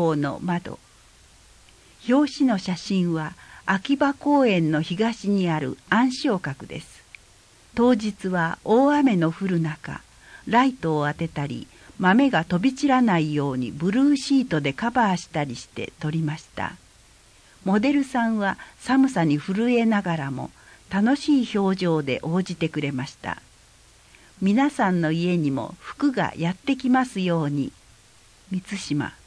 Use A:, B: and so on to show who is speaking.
A: 校の窓。表紙の写真は秋葉公園の東にある暗礁閣です。当日は大雨の降る中、ライトを当てたり、豆が飛び散らないようにブルーシートでカバーしたりして撮りました。モデルさんは寒さに震えながらも楽しい表情で応じてくれました。皆さんの家にも福がやってきますように。満島。